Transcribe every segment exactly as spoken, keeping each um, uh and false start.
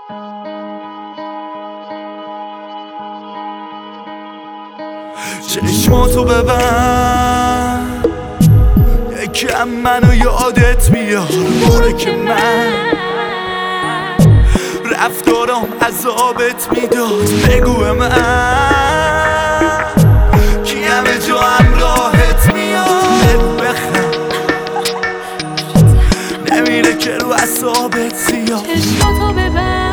چشماتو ببند یکم منو یادت بیار، موره که من رفتارم عذابت میداد. بگو به من کی همه جا همراهت میاد. بگو بخند نمیره که رو اعصابت زیاد. چشماتو ببند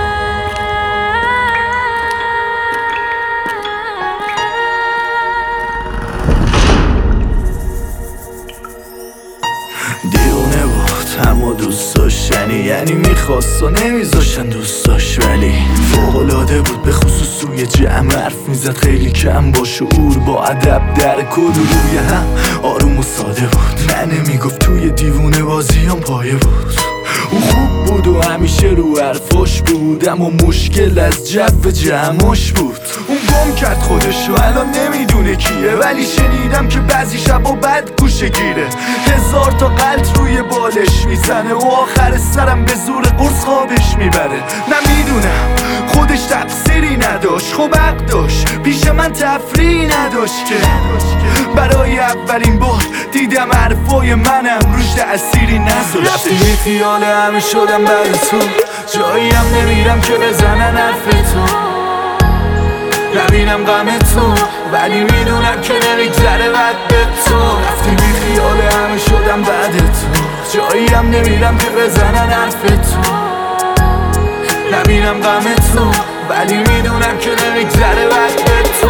دیونه بود اما دوست داشتنی، یعنی میخواست و نمیذاشتن دوست داشت، ولی فوق‌العاده بود. به خصوص توی جمع حرف میزد خیلی کم با شعور، با ادب در کل روی هم آروم و ساده بود. من نمیگفت توی دیوونه بازیام پایه بود. او خوب بود و همیشه رو حرفاش بود، اما مشکل از جو جمعاش بود. اون گم کرد خودشو الان نمیدونه کیه، ولی شنیدم که بعضی شبا بد گوشه گیره. هزار تا قلط روی بالش میزنه و آخر سرم به زور قرص خوابش میبره. نمیدونم خودش تقصیری نداشت، خب حق داشت، پیش من تفریحی نداشت که برای اولین بار دیدم حرفای منم روش تأثیری نذاشته. رفتی بی خیال همه شدم بعد تو، جایی هم نمیرم که بزنن حرف تو، نبینم غم تو، ولی میدونم که نمیگذره بعد به تو. رفتی بی خیال همه شدم بعد تو، جایی هم نمیرم که بزنن حرف تو، نبینم غم تو، ولی میدونم که نمیگذره بعد به تو.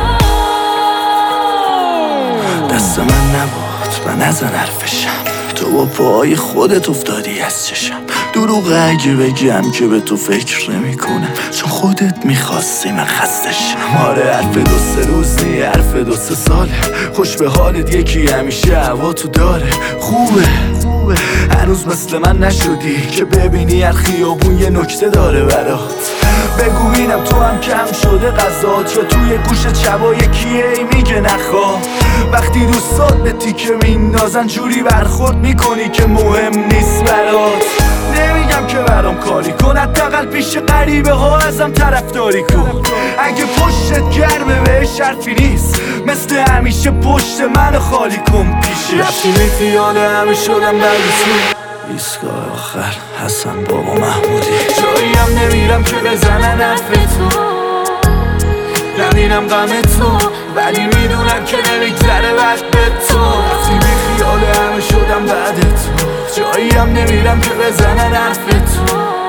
دست من نبود و نزن حرفشم، تو با پاهای خودت افتادی از چشم. دروغ اگه بگم که به تو فکر نمی کنم، چون خودت میخواستی من خستشم. آره حرف دو سه روز نی، حرف دو سه ساله، خوش به حالت یکی همیشه هوا تو داره. خوبه هنوز مثل من نشدی که ببینی هر خیابون یه نکته داره برات. بگو بینم تو هم کم شده غذات، یا توی گوش چبا یکیه ای میگه نخواه. وقتی دوستات به تیکه میندازن جوری برخورد میکنی که مهم نیست برات. نمیگم که برام کاری کن، حداقل پیش غریبه ها ازم طرفداری کن. اگه پشتت گرمه بهش حرفی نیست، مثل همیشه پشت منو خالی کن پیشش. رفتی بی خیال همه شدم بعد تو، ایستگاه آخر حسن بابا محمودی. جایی هم نمیرم که بزنن حرف تو، نبینم غم تو، ولی میدونم که نمیگذره بعد به تو. رفتی بی خیال همه شدم بعد تو، جایی هم نمیرم که بزنن حرف تو،